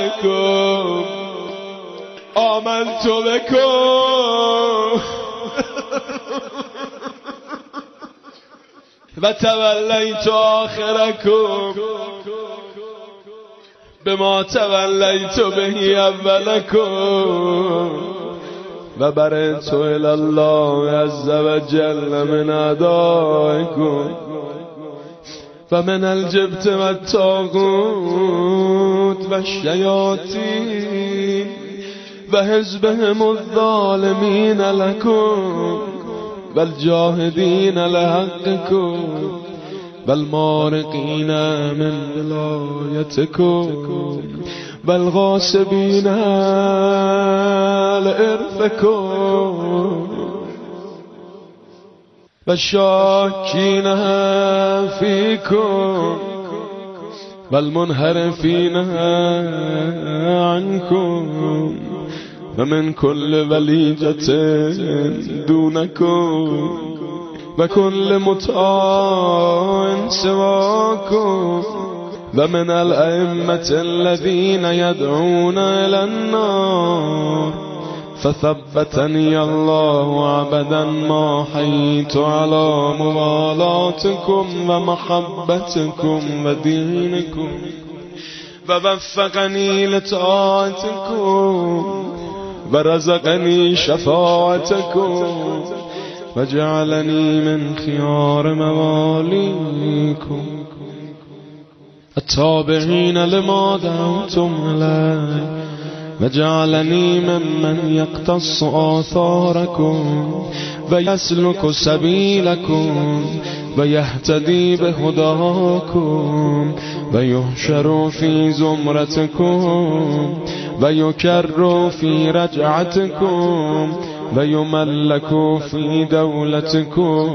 بكم آمنت بكم وتوليت آخركم بما توليت به أولكم وبرئت إلى الله عز وجل من أعدائكم فمن الجبت والطاغوت والشياطين وحزبهم الظالمين لكم والجاهدين لحقكم والمارقين من ولايتكم والغاصبين لإرثكم والشاكين فيكم والمنحرفين عنكم ومن كل وليجة دونكم وكل مطاع سواكم ومن الأئمة الذين يدعون إلى النار فثبتني الله عبدا ما حييت على موالاتكم ومحبتكم ودينكم ووفقني لطاعتكم ورزقني شفاعتكم وجعلني من خيار مواليكم التابعين لما دعوتم عليه وجعلني ممن يقتص آثاركم ويسلك سبيلكم ويهتدي بهداكم ويحشر في زمرتكم ويكر في رجعتكم ويملك في دولتكم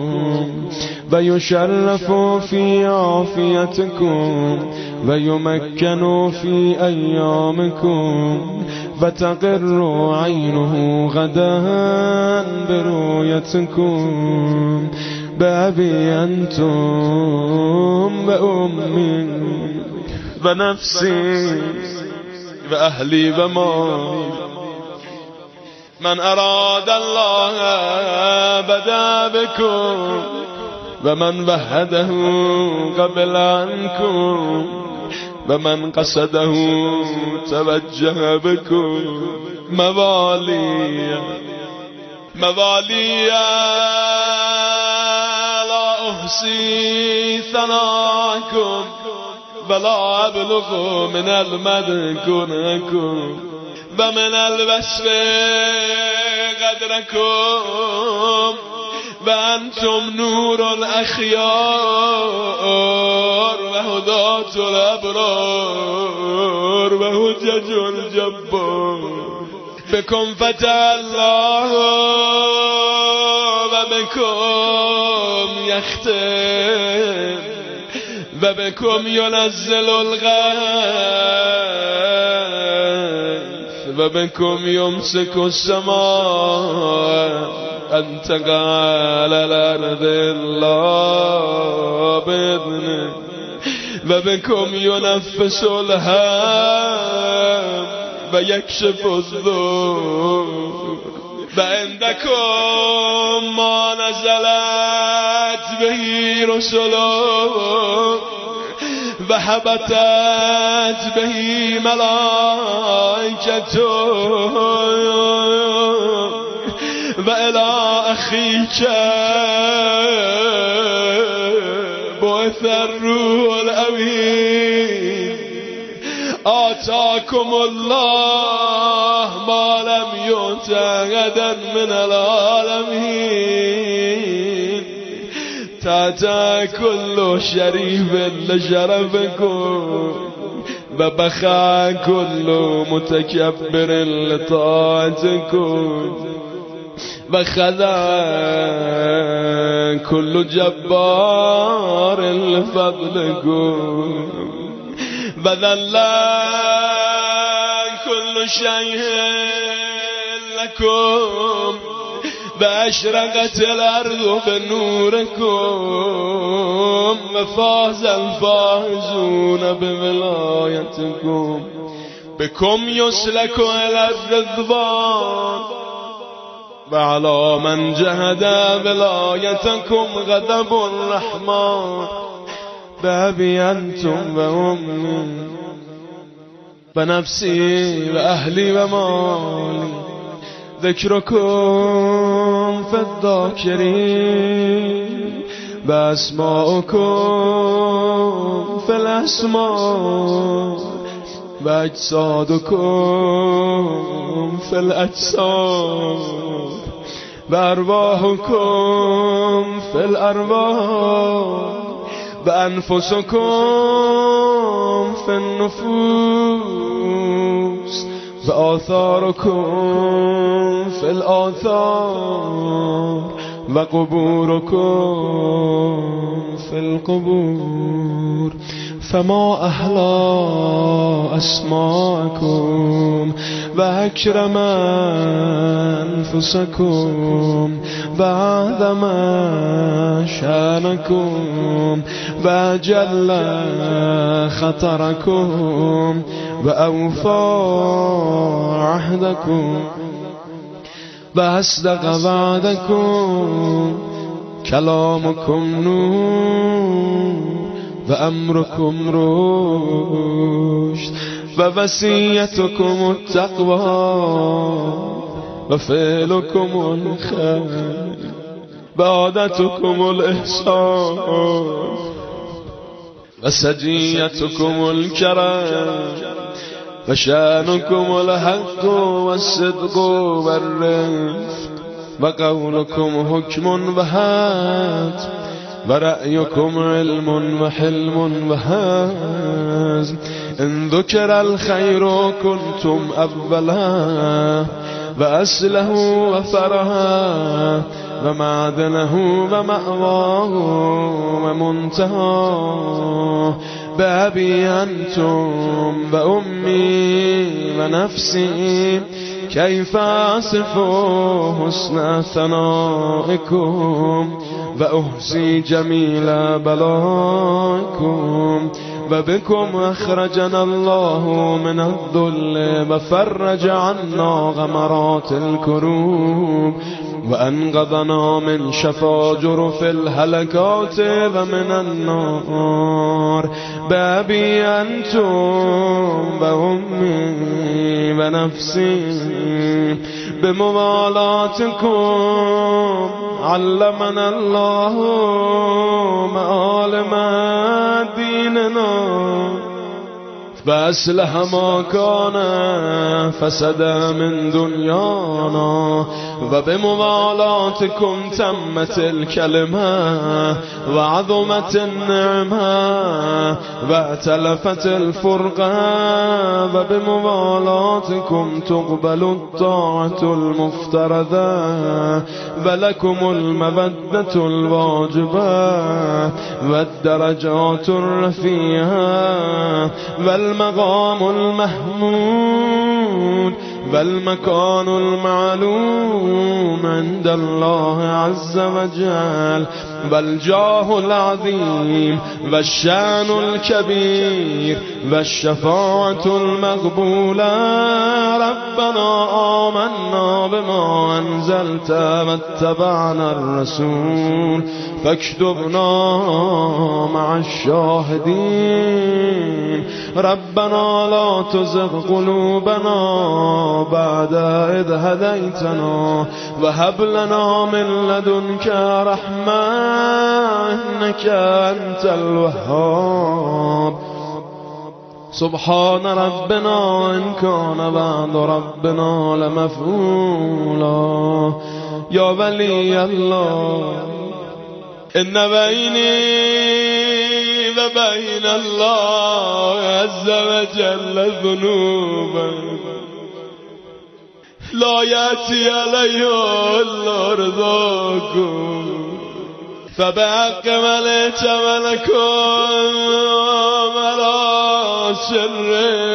ويشرف في عافيتكم ويمكن في أيامكم وتقر عينه غدا برؤيتكم بأبي أنتم وأمي ونفسي وأهلي ومالي من أراد الله بدا بكم ومن وحده قبل عنكم ومن قصده توجه بكم موالي لا أحصي ثناءكم ولا أبلغ من المدح كنكم ومن الوصف قدركم وأنتم نور الأخيار وهداة الأبرار وهجج الجبار بكم فتح الله وبكم يختم وبكم ينزل الغيث وبكم يمسك السماء أن تقع على الأرض الله بإذنه وبكم ينفس الهم ويكشف الضر وعندكم ما نزلت به رسله وحبتت به ملائكته وإلى أخيك بعث الروح الأمين آتاكم الله ما لم يؤت أحدا من العالمين تأتى كل شريف لشرفكم وبخى كل متكبر لطاعتكم وخذا كل جبار لفضلكم وذل كل شيء لكم وأشرقت الأرض بنوركم وفاز الفائزون بولايتكم بكم يسلك إلى الرضوان وعلى من جهد ولايتكم غضب الرحمن بأبي أنتم وأمي ونفسي وأهلي ومالي ذكركم في الذاكرين وأسماؤكم في الأسماء وأجسادكم في الأجساد وأرواحكم في الأرواح وأنفسكم في النفوس وآثاركم في الآثار وقبوركم في القبور فما أحلى أسماءكم وأكرم أنفسكم وأعظم شأنكم وأجل خطركم وأوفى عهدكم وأصدق وعدكم كلامكم نور وأمركم رشد ووصيتكم التقوى وفعلكم الخير وعادتكم الإحسان وسجيتكم الكرم وشأنكم الحق والصدق والرفق وقولكم حكم وحاتم ورأيكم علم وحلم وهزم إن ذكر الخير كنتم أولا وأسله وفرها ومعدنه ومأواه ومنتهاه بأبي أنتم وأمي ونفسي كيف أصف حسن ثنائكم وأحصي جميل بلائكم وبكم أخرجنا الله من الذل وفرج عنا غمرات الكروب وأنقذنا من شفاجر الهلكات ومن النار بأبي أنتم وأمي ونفسي بموالاتكم علمنا الله معالم ديننا فأصلح ما كان فسد من دنيانا وبموالاتكم تمت الكلمة وعظمت النعمة واتلفت الفرقة وبموالاتكم تقبل الطاعة المفترضة ولكم المودة الواجبة والدرجات الرفيعة والمقام المحمود والمكان المعلوم عند الله عز وجل والجاه العظيم والشان الكبير والشفاعة المقبولة ربنا آمنا بما أنزلت واتبعنا الرسول فاكتبنا مع الشاهدين ربنا لا تزغ قلوبنا بعد إذ هديتنا وهب لنا من لدنك رحمة إنك أنت الوهاب سبحان ربنا إن كان وعد ربنا لمفعولا يا ولي الله إن بيني وبين الله عز وجل ذنوبا لا يأتي علي إلا رضاكم فبحق ملك ملكم على سر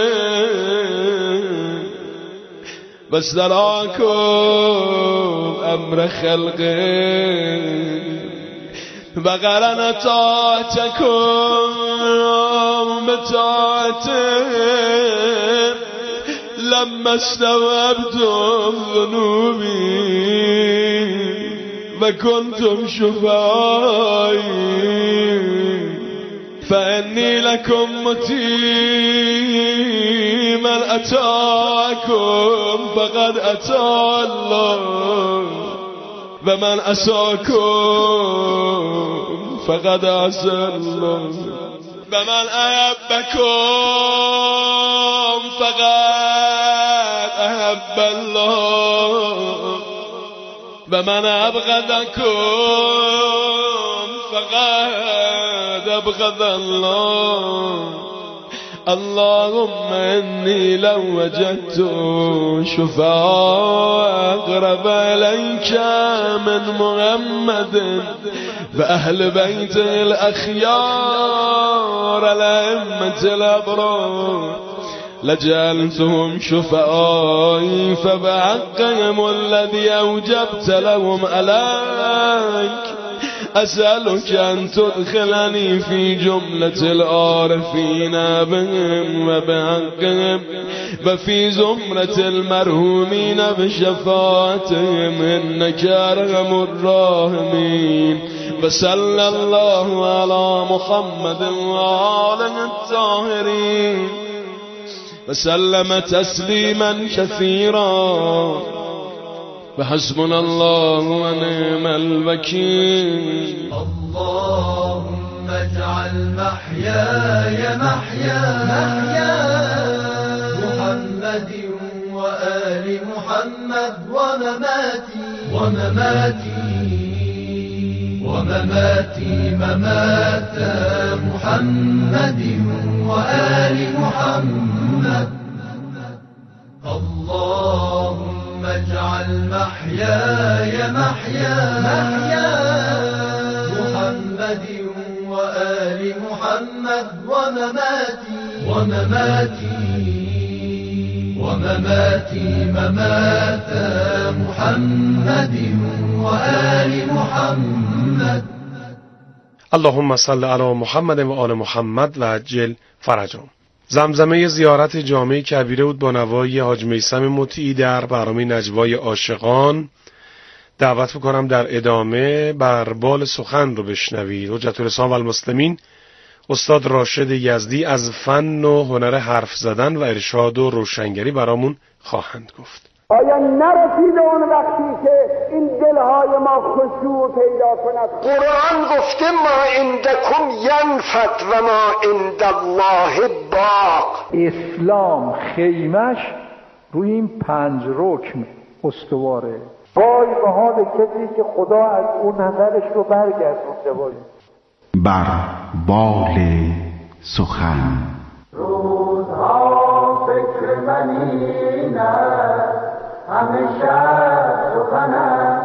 واستراكم أمر خلقه وقرن طاعتكم بطاعته لما استوعبتم ذنوبي وكنتم شفعائي فإني لكم متي من أتاكم فقد أتى الله ومن أساكم فقد عصى الله ومن أحبكم فقد أحب الله ومن أبغضكم فقد أبغض الله اللهم إني لو وجدت شفاء أقرب إليك من محمد وأهل بيته الأخيار الأئمة الأبرار لجعلتهم شفعائي فبحقهم الذي أوجبت لهم عليك أسألك أن تدخلني في جملة العارفين بهم وبحقهم وفي زمرة المرهومين بشفاعتهم إنك أرحم الراحمين وصلى الله على محمد وآله الطاهرين وسلم تسليما كثيرا وحسبنا الله ونعم الوكيل اللهم اجعل محياي محيا محمد وآل محمد ومماتي ممات محمد وآل محمد اللهم اجعل محياي محيا محمد وآل محمد ومماتي ممات محمد وآل محمد اللهم صل علی محمد و آل محمد و عجل فرجهم. زمزمه زیارت جامع کبیره بود با نوای حاج میثم مطیعی در برنامه نجوای عاشقان. دعوت میکنم در ادامه بر بال سخن رو بشنوید. حجت الاسلام و المسلمین استاد راشد یزدی از فن و هنر حرف زدن و ارشاد و روشنگری برامون خواهند گفت. آیا نرسیده اون وقتی که این دلهای ما خشوع پیدا کند؟ قرآن گفته ما عندکم ینفد و ما عند الله باق. اسلام خیمش روی این 5 رکن استواره. وای به حال کسی که خدا از اون نظرش رو برگردونده باشه. بر بال سخن روزها فکر منی نه همیشه سخنه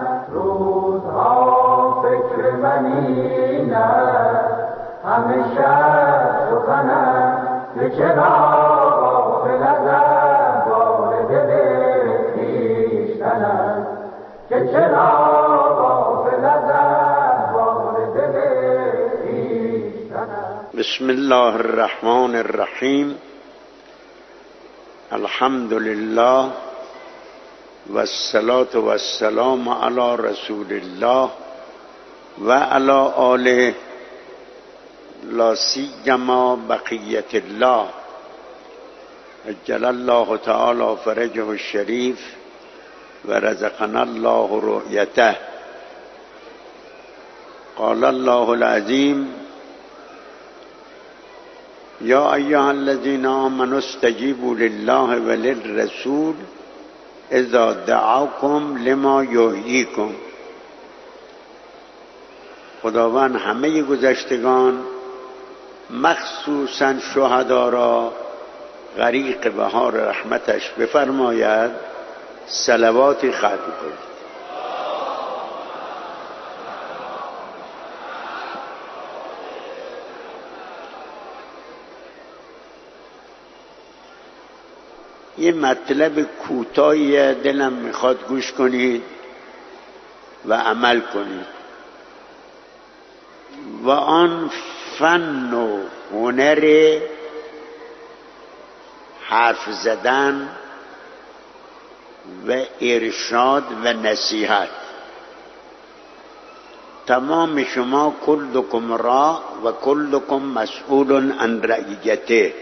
روزها فکر منی نه همیشه سخنه که چرا غافل ازم بار دل خویشتنم که چرا غافل ازم بار دل خویشتنم. بسم الله الرحمن الرحیم. الحمد لله و الصلاة و السلام علی رسول الله و علی آله لا سیما بقیت الله عجل الله تعالی فرجه الشریف و رزقنا الله رؤیته. قال الله العظیم یا ایها الذین آمنوا استجیبوا لله و للرسول اذا دعاکم لما یحییکم. خداوند همه گذشتگان مخصوصا شهدا را غریق بهار رحمتش بفرماید صلواتی ختم کنید. یه مطلب کوتاهی دلم میخواد گوش کنید و عمل کنید و آن فن و هنر حرف زدن و ارشاد و نصیحت. تمام شما کلکم را و کلکم مسئول عن رعیته.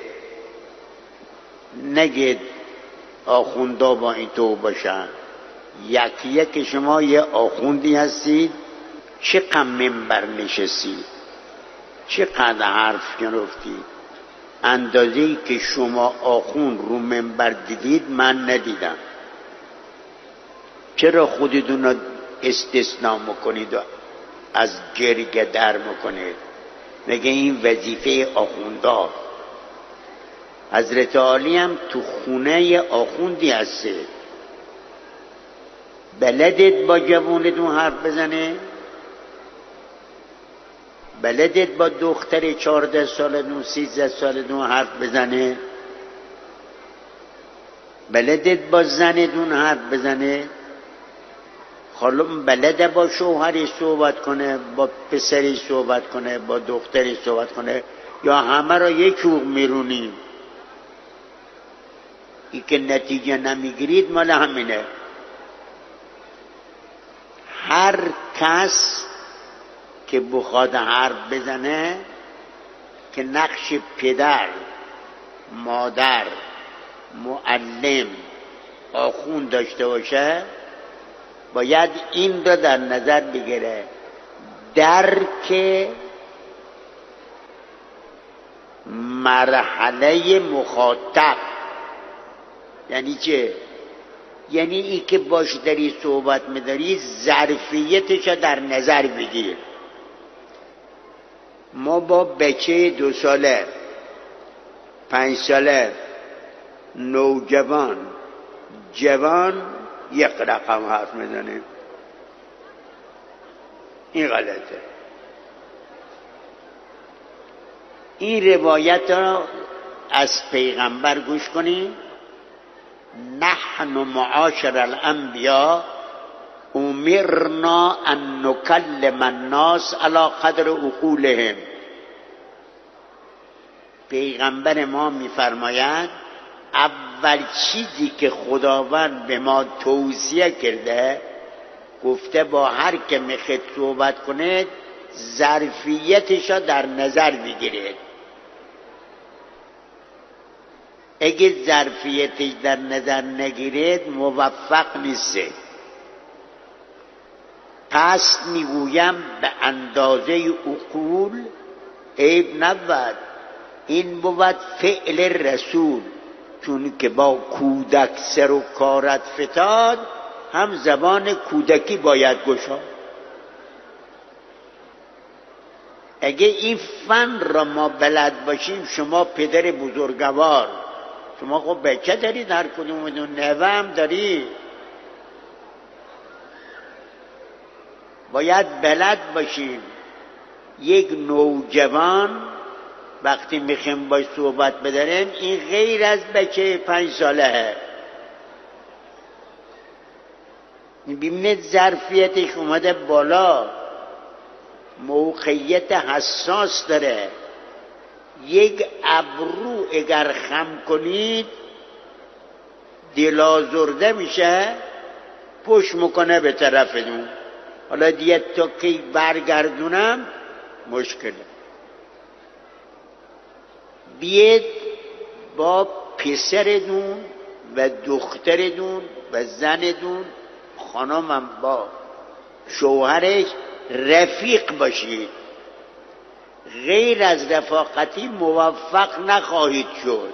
نگید آخوندا با این تو باشن، یکی یک شما یه آخوندی هستید، چقدر منبر نشستید، چقدر حرف گرفتید، اندازه‌ای که شما آخوند رو منبر دیدید من ندیدم. چرا خودتون رو استثناء میکنید و از جرگه در میکنید؟ نگه این وظیفه آخوندها. حضرت عالی هم تو خونه آخوندی هسته. بلدت با جوانتون حرف بزنه؟ بلدت با دختر 14 سالتون 13 سالتون حرف بزنه؟ بلدت با زنتون حرف بزنه؟ خانم بلده با شوهری صحبت کنه، با پسری صحبت کنه، با دختری صحبت کنه، یا همه را یک چوب میرونیم؟ ای که نتیجه نمیگیرید مال همینه. هر کس که بخواد حرف بزنه که نقش پدر، مادر، معلم، آخوند داشته باشه، باید این را در نظر بگیره. درک مرحله مخاطب یعنی چه؟ یعنی ای که باش داری صحبت میداری ظرفیتش در نظر بگیر. ما با بچه 2 ساله 5 ساله نوجوان جوان یک رقم حرف میزنیم، این غلطه. این روایت را از پیغمبر گوش کنید: نحن معاشر الانبیاء امرنا ان نکلم الناس علی قدر عقولهم. پیغمبر ما میفرماید اول چیزی که خداوند به ما توصیه کرده، گفته با هر که میخواد صحبت کنید ظرفیتش را در نظر بگیرید. اگه ظرفیتش در نظر نگیرید موفق نیستید. پس میگویم به اندازه عقول عیب نبود، این بود فعل رسول، چون که با کودک سر و کارت فتاد هم زبان کودکی باید گشاد. اگه این فن را ما بلد باشیم، شما پدر بزرگوار، شما خب بچه دارید، هر کدومتون نوه هم دارید، باید بلد باشیم یک نوجوان وقتی میخوایم باش صحبت بداریم این غیر از بچه 5 ساله. ببینید ظرفیتش اومده بالا، موقعیت حساس داره. یک ابرو اگر خم کنید دل آزرده میشه، پشت میکنه به طرفتون. حالا دیگه تا که برگردونم مشکله. بیاید با پسرتون و دخترتون و زنتون، خانمم با شوهرش رفیق باشید. غیر از رفاقتی موفق نخواهید شد.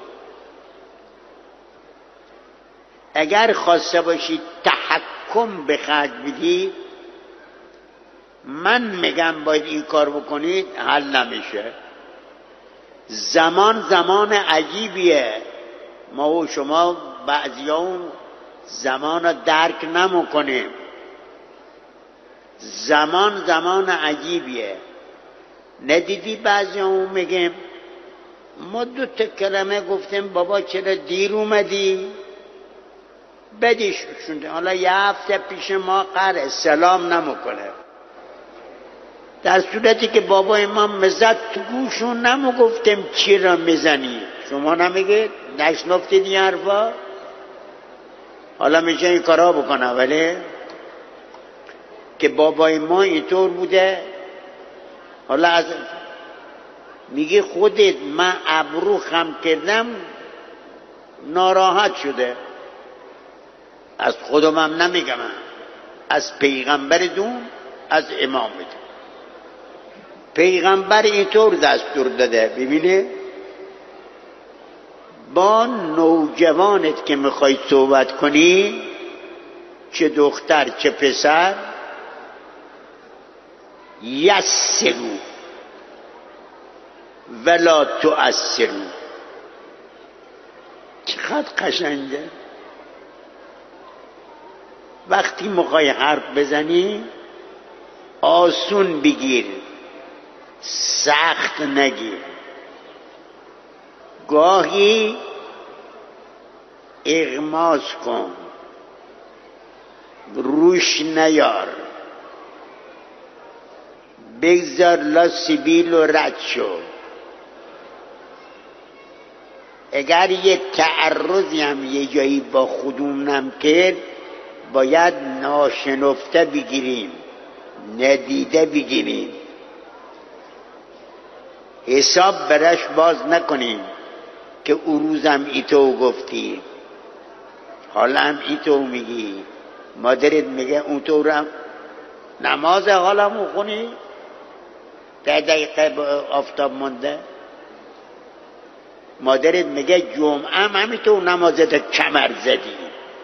اگر خواسته باشید تحکم به خرج بدید، من میگم باید این کار بکنید، حل نمیشه. زمان عجیبیه. ما و شما بعضی اون زمان رو درک نمیکنیم. زمان عجیبیه. ندیدی بعضی اون میگیم ما 2 کلمه گفتیم بابا چرا دیر اومدی؟ بدیش شونده. حالا یه هفته پیش ما قراره سلام نمیکنه، در صورتی که بابای ما مزد تو گوشون نمیگفتیم چی را میزنی. شما نمیگید؟ نشنفتید این حرفا؟ حالا میشه این کارا بکنه، ولی که بابای ما اینطور بوده. حالا از میگه خودت من ابرو خم کردم ناراحت شده، از خودم هم نمیگم، از پیغمبر دون، از امام دون. پیغمبر اینطور دستور داده. ببینه با نوجوانت که میخوای صحبت کنی، چه دختر چه پسر، یسرو ولا تؤثرو. چقدر قشنگه. وقتی میخوای حرف بزنی آسون بگیر، سخت نگیر. گاهی اغماز کن، روش نیار، بگذار لا سبیل و رد شو. اگر یه تعرضی هم یه جایی با خودمونم کرد، باید ناشنفته بگیریم، ندیده بگیریم، حساب برش باز نکنیم که او روزم ایتو گفتی، حالا هم ایتو میگی، مادرت میگه اون طورم نماز حالا مخونی 10 دقیقه آفتاب مونده، مادرت میگه جمعه هم همینطور نمازت کمر زدی.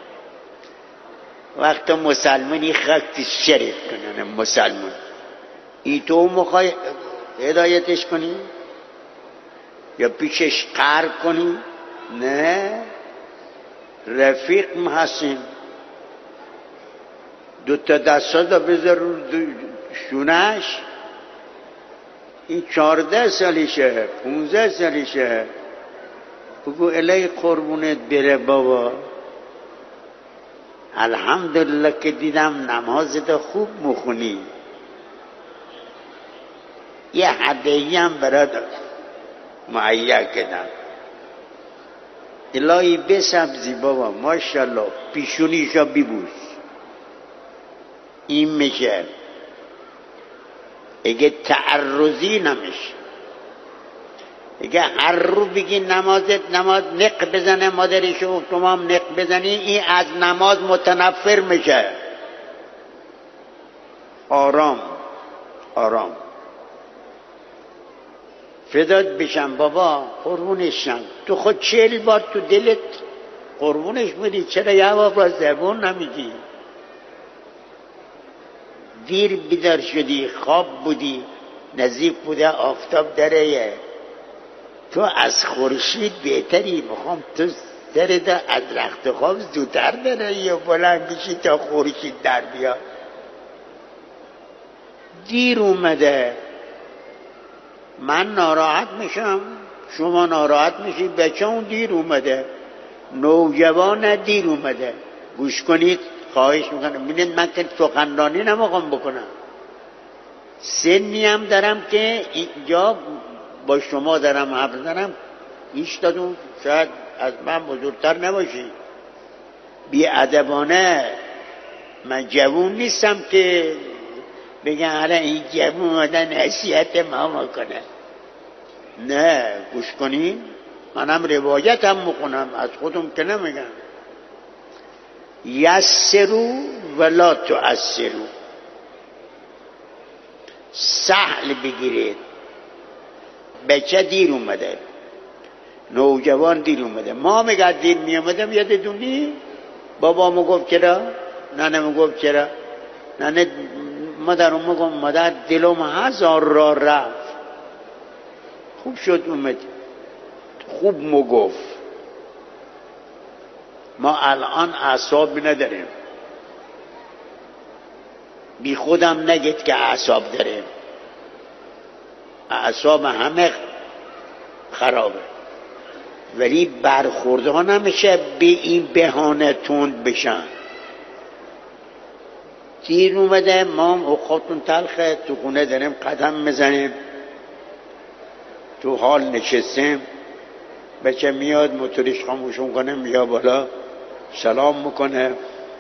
وقت مسلمانی خاک شریف کنن مسلمان، ایتو میخوای هدایتش کنی یا پیشش قهر کنی؟ نه، رفیق محسن، 2 دستا دا بذار رو شونش. این 14 سالشه 15 سالشه، بگو الهی قربونت بره بابا، الحمدلله که دیدم نمازت خوب مخونی، یه هدیه هم برات مهیا کردم، الهی بسبزی بابا ماشاءالله، پیشونیشا ببوس. این میشه. اگه تعرضی نمیشه، اگه هر رو بگی نماز نق بزنه مادرشو تمام نق بزنی، این از نماز متنفر میشه. آرام آرام. فدات بشم بابا، قربونشم، تو خود 40 بار تو دلت قربونش بودی، چرا یه بار زبون نمیگی؟ دیر بیدار شدی، خواب بودی، نزدیک بوده آفتاب دره، تو از خورشید بهتری، میخوام تو درد از رخت خواب زودتر دره یا بلند بشی تا خورشید در بیا. دیر اومده، من ناراحت میشم، شما ناراحت میشی، بچه اون دیر اومده، نوجوان دیر اومده. گوش کنید، خواهش میکنم. ببینید من که سخنرانی نمیخوام بکنم، سنی هم دارم که اینجا با شما دارم حرف میزنم، 80 شاید از من بزرگتر نباشی. بی‌ادبانه من جوون نیستم که بگن حالا این جوون آدن نصیحت ما میکنه. نه، گوش کنین، منم روایت هم میکنم، از خودم که نمیگم. یسرو ولا تعسرو، سهل بگیرید. بچه دیر اومده، نوجوان دیر اومده، ما میگه دیر میامدم، یادتونی بابامو گفت چرا، ننمو گفت چرا، ننه مادرمو گفت مادر دلم 1000 را رفت، خوب شد اومد، خوب مو گفت. ما الان اعصاب نداریم، بی خودم نگید که اعصاب داریم، اعصاب همه خرابه، ولی برخوردها نمیشه به این بهانه تند بشن. دیر اومده، ما اوقاتون تلخه، تو خونه داریم قدم میزنیم، تو حال نشستیم، بچه میاد موتورش خاموش کنه، بیا بالا، سلام میکنه.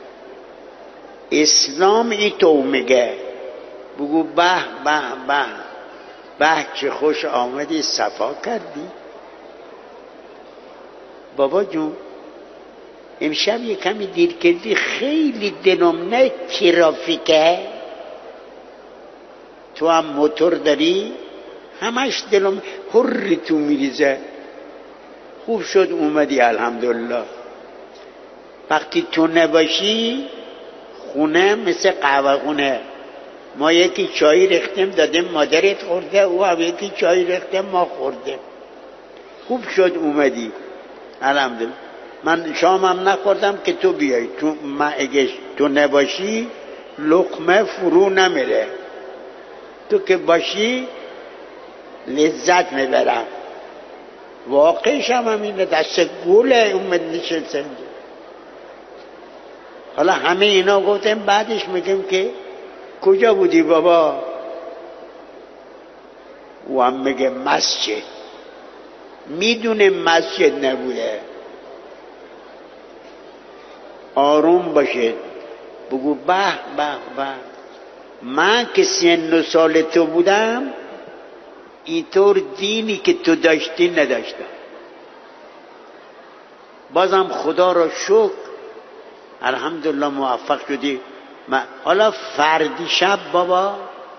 اسلام این تو میگه، بگو به به به به چه خوش آمدی، صفا کردی. بابا جون امشب یه کمی دیر کردی، خیلی دلم نه ترافیکه، تو هم موتور داری، همش دلم هر تو میریزه. خوب شد اومدی الحمدلله. وقتی تو نباشی خونه مثل قهوه خونه، ما یکی چای ریختیم دادیم مادرت خورده، او هم یکی چای ریختیم ما خوردیم. خوب شد اومدی الحمدلله. من شامم نخوردم که تو بیای، اگه تو نباشی لقمه فرو نمیره، تو که باشی لذت میبرم. واقعش هم همینه، دست گوله اومد نشسته اینجا. حالا همه اینا گفتم، بعدش میگم که کجا بودی بابا؟ و هم میگه مسجد. میدونه مسجد نبوده. آروم باشید، بگو به به به. من که 39 سال تو بودم اینطور دینی که تو داشتی نداشتم. بازم خدا را شکر الحمدلله موفق شدی. حالا فردی شب بابا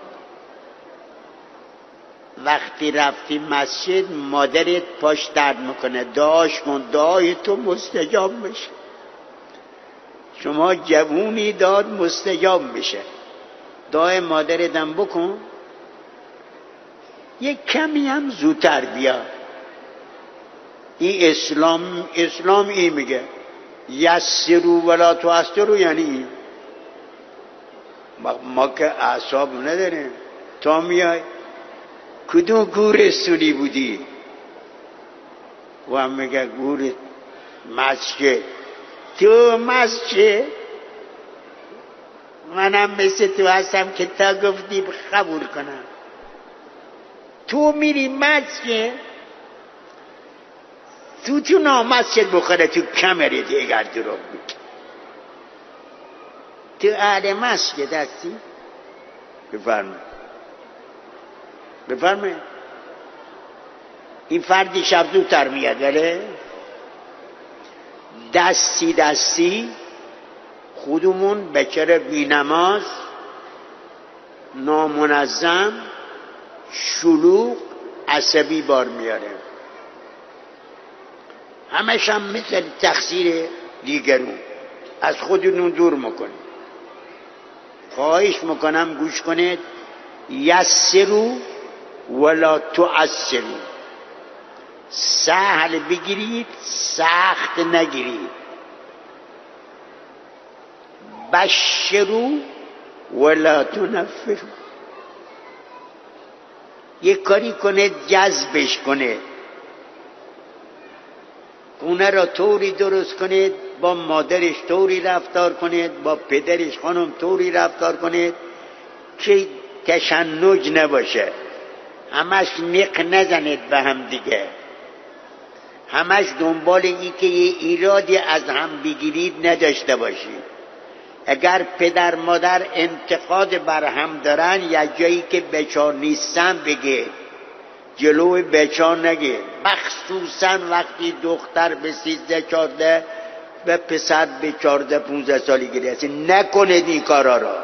وقتی رفتی مسجد مادرت پاش درد میکنه، دعاش کن، دعای تو مستجاب میشه. شما جوونی داد مستجاب میشه، دعای مادرتم بکن. یک کمی هم زودتر بیا. این اسلام این میگه یسرو ولا تعسرو، یعنی این. ما که اعصاب نداریم. تا میای کدوم گورستونی بودی؟ و هم میگه گور مسجد. تو مسجد؟ منم مثل تو هستم که تا گفتی قبول کنم. تو میری مسجد؟ تو نامسجد بخوره تو کمره دیگر درو بود. تو اهل مسجد هستی؟ بفرمایید. این فردی شب زودتر میاد، ولی دستی خودمون بچره بی نماز، نامنظم، شلوغ، عصبی بار میاره. همش هم مثل تقصیر دیگرون، از خودتون دور میکنید. خواهش میکنم گوش کنید. یسرو ولا تعسرو، سهل بگیرید سخت نگیرید. بشرو ولا تنفرو، یک کاری کنید جذبش کنید. خونه را طوری درست کنید، با مادرش طوری رفتار کنید، با پدرش خانم طوری رفتار کنید که تشنج نباشه. همش نق نزنید به هم دیگه. همش دنبال این که یه ایرادی از هم بگیرید نداشته باشید. اگر پدر مادر انتقاد بر هم دارن، یا جایی که بچار نیستن بگه، جلوی بچار نگه. مخصوصا وقتی دختر به 13-14 و پسر به 14-15 سالگی رسه، نکنید این کارا را.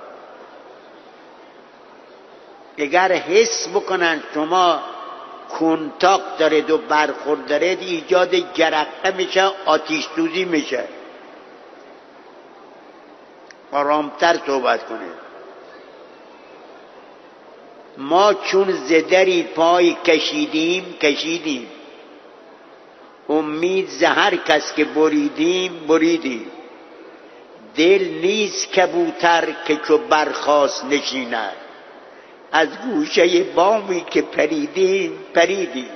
اگر حس بکنن شما کنتاکت دارید و برخورد دارید، ایجاد جرقه میشه، آتش دوزی میشه. آرامتر صحبت کنید. ما چون زدری پای کشیدیم، امید زهر کس که بریدیم. دل نیست کبوتر که چو برخاست نشیند، از گوشه بامی که پریدیم.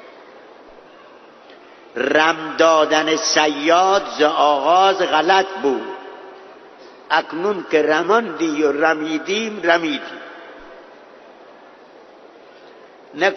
رم دادن صیاد ز آغاز غلط بود، اکنون که رماندی و رمیدیم.